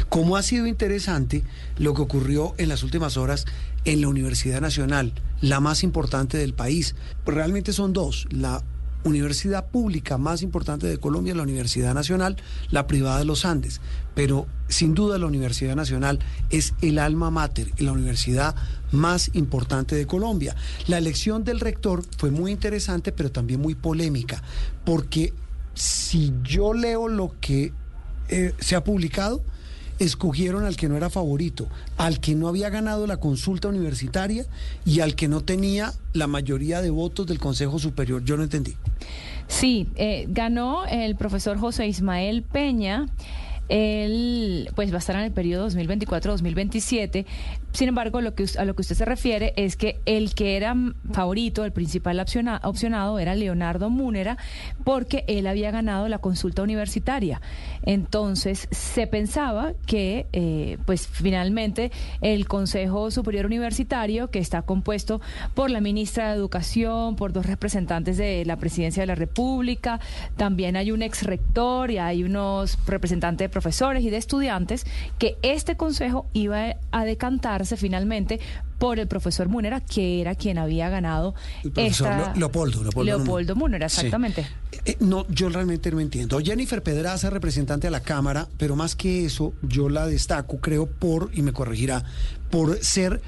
¿Cómo ha sido interesante lo que ocurrió en las últimas horas en la Universidad Nacional, la más importante del país? Pues realmente son dos: la universidad pública más importante de Colombia, la Universidad Nacional, la privada de los Andes. Pero sin duda la Universidad Nacional es el alma mater, la universidad más importante de Colombia. La elección del rector fue muy interesante, pero también muy polémica, porque si yo leo lo que se ha publicado, escogieron al que no era favorito, al que no había ganado la consulta universitaria y al que no tenía la mayoría de votos del Consejo Superior. Yo no entendí. Sí, ganó el profesor José Ismael Peña. Él pues va a estar en el periodo 2024-2027. Sin embargo, a lo que usted se refiere es que el que era favorito, el principal opcionado era Leonardo Múnera, porque él había ganado la consulta universitaria. Entonces se pensaba que pues finalmente el Consejo Superior Universitario, que está compuesto por la ministra de Educación, por 2 representantes de la Presidencia de la República, también hay un ex rector y hay unos representantes de profesores y de estudiantes, que este consejo iba a decantarse finalmente por el profesor Múnera, que era quien había ganado el profesor Leopoldo Múnera, exactamente. Sí. No, yo realmente no entiendo. Jennifer Pedraza, representante de la Cámara, pero más que eso, yo la destaco, creo, y me corregirá, por ser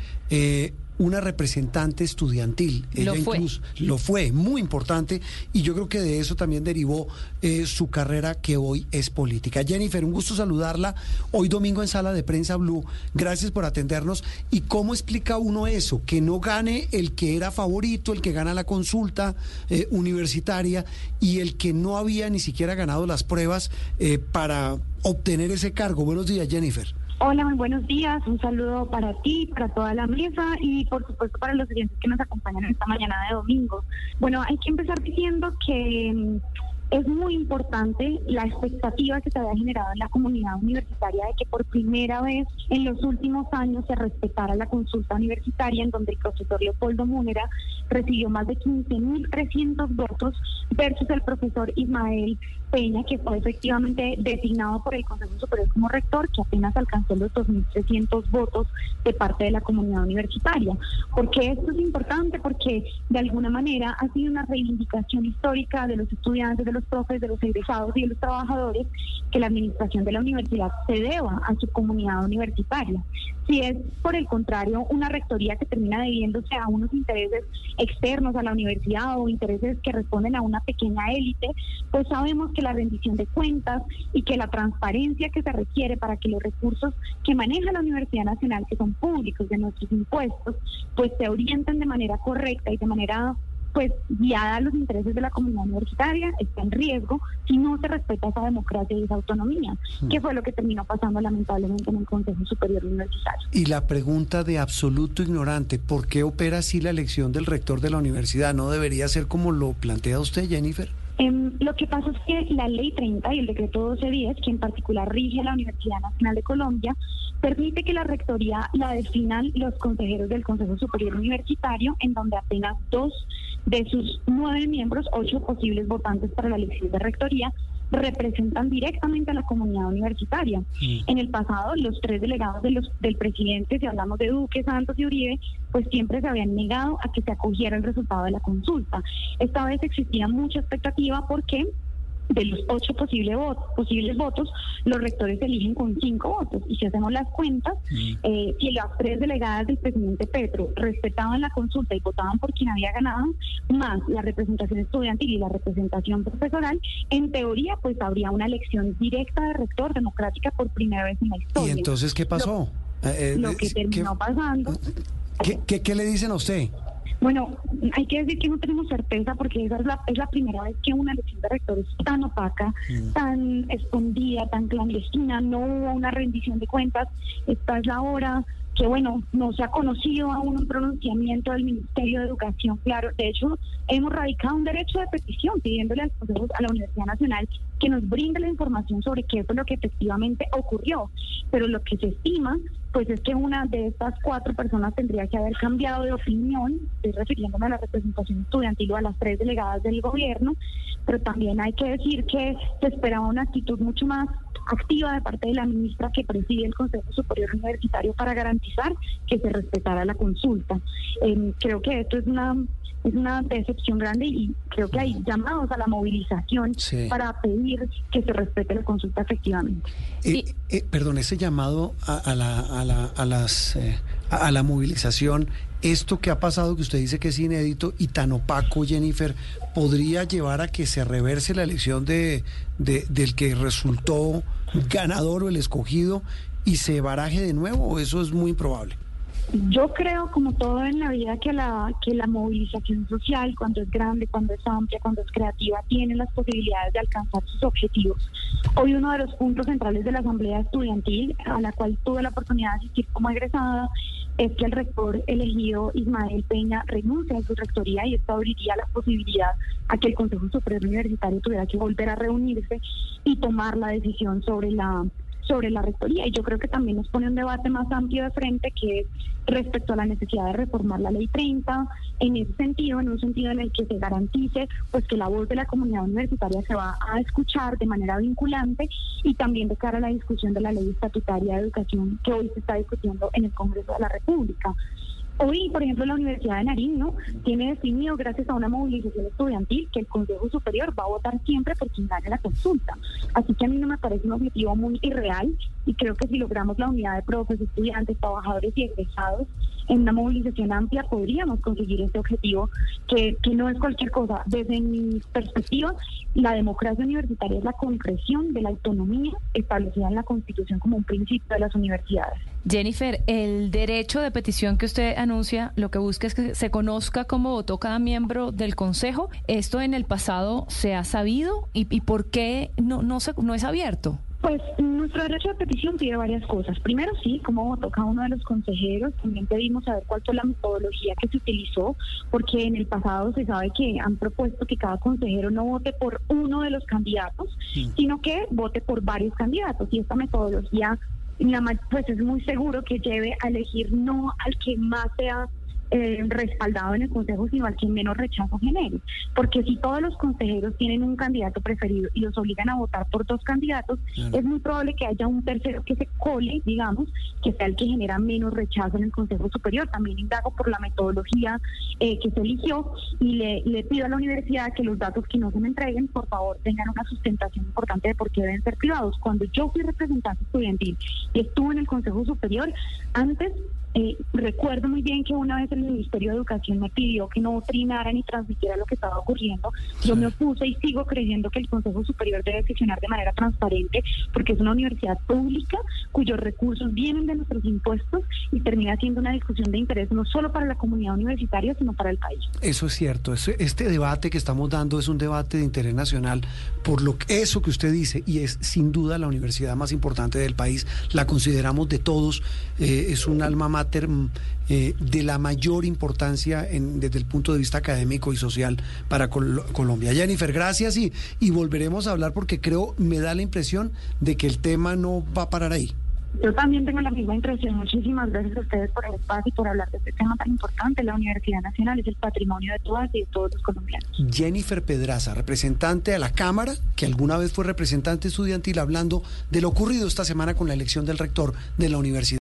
una representante estudiantil. Ella lo fue, muy importante, y yo creo que de eso también derivó su carrera, que hoy es política. Jennifer, un gusto saludarla hoy domingo en Sala de Prensa Blue. Gracias por atendernos. ¿Y cómo explica uno eso? Que no gane el que era favorito, el que gana la consulta universitaria, y el que no había ni siquiera ganado las pruebas para obtener ese cargo. Buenos días, Jennifer. Hola, muy buenos días. Un saludo para ti, para toda la mesa y por supuesto para los oyentes que nos acompañan esta mañana de domingo. Bueno, hay que empezar diciendo que es muy importante la expectativa que se había generado en la comunidad universitaria de que por primera vez en los últimos años se respetara la consulta universitaria, en donde el profesor Leopoldo Múnera recibió más de 15.300 votos versus el profesor Ismael Peña, que fue efectivamente designado por el Consejo Superior como rector, que apenas alcanzó los 2.300 votos de parte de la comunidad universitaria. ¿Por qué esto es importante? Porque de alguna manera ha sido una reivindicación histórica de los estudiantes, de los profes, de los egresados y de los trabajadores, que la administración de la universidad se deba a su comunidad universitaria. Si es, por el contrario, una rectoría que termina debiéndose a unos intereses externos a la universidad o intereses que responden a una pequeña élite, pues sabemos que la rendición de cuentas y que la transparencia que se requiere para que los recursos que maneja la Universidad Nacional, que son públicos de nuestros impuestos, pues se orienten de manera correcta y de manera pues guiada a los intereses de la comunidad universitaria, está en riesgo si no se respeta esa democracia y esa autonomía, que fue lo que terminó pasando lamentablemente en el Consejo Superior Universitario. Y la pregunta de absoluto ignorante: ¿por qué opera así la elección del rector de la universidad? ¿No debería ser como lo plantea usted, Jennifer? Lo que pasa es que la Ley 30 y el Decreto 1210, que en particular rige la Universidad Nacional de Colombia, permite que la rectoría la definan los consejeros del Consejo Superior Universitario, en donde apenas 2 de sus 9 miembros, 8 posibles votantes para la elección de rectoría, representan directamente a la comunidad universitaria. En el pasado, los 3 delegados del presidente, si hablamos de Duque, Santos y Uribe, pues siempre se habían negado a que se acogiera el resultado de la consulta. Esta vez existía mucha expectativa porque de los 8 posibles votos, los rectores eligen con 5 votos. Y si hacemos las cuentas, si las 3 delegadas del presidente Petro respetaban la consulta y votaban por quien había ganado, más la representación estudiantil y la representación profesoral, en teoría pues habría una elección directa de rector democrática por primera vez en la historia. ¿Y entonces qué pasó? Lo que terminó pasando... ¿Qué le dicen a usted? Bueno, hay que decir que no tenemos certeza porque esa es la primera vez que una elección de rectores tan opaca, tan escondida, tan clandestina, no hubo una rendición de cuentas. Esta es la hora que, bueno, no se ha conocido aún un pronunciamiento del Ministerio de Educación, claro. De hecho, hemos radicado un derecho de petición pidiéndole a la Universidad Nacional que nos brinde la información sobre qué fue lo que efectivamente ocurrió. Pero lo que se estima, pues es que una de estas 4 personas tendría que haber cambiado de opinión. Estoy refiriéndome a la representación estudiantil o a las 3 delegadas del gobierno, pero también hay que decir que se esperaba una actitud mucho más activa de parte de la ministra que preside el Consejo Superior Universitario para garantizar que se respetara la consulta. Creo que esto es una decepción grande y creo que hay llamados a la movilización para pedir que se respete la consulta efectivamente. Perdón, ese llamado a la movilización, esto que ha pasado, que usted dice que es inédito y tan opaco, Jennifer, ¿podría llevar a que se reverse la elección del que resultó ganador o el escogido y se baraje de nuevo, o eso es muy improbable? Yo creo, como todo en la vida, que la movilización social, cuando es grande, cuando es amplia, cuando es creativa, tiene las posibilidades de alcanzar sus objetivos. Hoy uno de los puntos centrales de la Asamblea Estudiantil, a la cual tuve la oportunidad de asistir como egresada, es que el rector elegido, Ismael Peña, renuncia a su rectoría, y esto abriría la posibilidad a que el Consejo Superior Universitario tuviera que volver a reunirse y tomar la decisión sobre la rectoría. Y yo creo que también nos pone un debate más amplio de frente, que es respecto a la necesidad de reformar la Ley 30, en ese sentido, en un sentido en el que se garantice pues que la voz de la comunidad universitaria se va a escuchar de manera vinculante, y también de cara a la discusión de la Ley Estatutaria de Educación que hoy se está discutiendo en el Congreso de la República. Hoy, por ejemplo, la Universidad de Nariño tiene definido, gracias a una movilización estudiantil, que el Consejo Superior va a votar siempre por quien gane la consulta. Así que a mí no me parece un objetivo muy irreal, y creo que si logramos la unidad de profes, estudiantes, trabajadores y egresados en una movilización amplia, podríamos conseguir ese objetivo, que no es cualquier cosa. Desde mi perspectiva, la democracia universitaria es la concreción de la autonomía establecida en la Constitución como un principio de las universidades. Jennifer, el derecho de petición que usted anuncia, lo que busca es que se conozca cómo votó cada miembro del Consejo. ¿Esto en el pasado se ha sabido y por qué no es abierto? Pues nuestro derecho de petición pide varias cosas. Primero, sí, cómo votó cada uno de los consejeros. También pedimos saber cuál fue la metodología que se utilizó, porque en el pasado se sabe que han propuesto que cada consejero no vote por uno de los candidatos, sino que vote por varios candidatos. Y esta metodología, pues es muy seguro que lleve a elegir no al que más sea respaldado en el Consejo, sino al que menos rechazo genere. Porque si todos los consejeros tienen un candidato preferido y los obligan a votar por dos candidatos, es muy probable que haya un tercero que se cole, digamos, que sea el que genera menos rechazo en el Consejo Superior. También indago por la metodología que se eligió, y le pido a la universidad que los datos que no se me entreguen, por favor, tengan una sustentación importante de por qué deben ser privados. Cuando yo fui representante estudiantil y estuve en el Consejo Superior, antes recuerdo muy bien que una vez el Ministerio de Educación me pidió que no trinara ni transmitiera lo que estaba ocurriendo. Yo me opuse y sigo creyendo que el Consejo Superior debe sesionar de manera transparente, porque es una universidad pública cuyos recursos vienen de nuestros impuestos, y termina siendo una discusión de interés no solo para la comunidad universitaria, sino para el país. Eso es cierto. Este debate que estamos dando es un debate de interés nacional, por eso que usted dice, y es sin duda la universidad más importante del país. La consideramos de todos, es un alma mater de la mayor importancia desde el punto de vista académico y social para Colombia. Jennifer, gracias, y volveremos a hablar, porque me da la impresión de que el tema no va a parar ahí. Yo también tengo la misma impresión. Muchísimas gracias a ustedes por el espacio y por hablar de este tema tan importante. La Universidad Nacional es el patrimonio de todas y de todos los colombianos. Jennifer Pedraza, representante a la Cámara, que alguna vez fue representante estudiantil, hablando de lo ocurrido esta semana con la elección del rector de la universidad.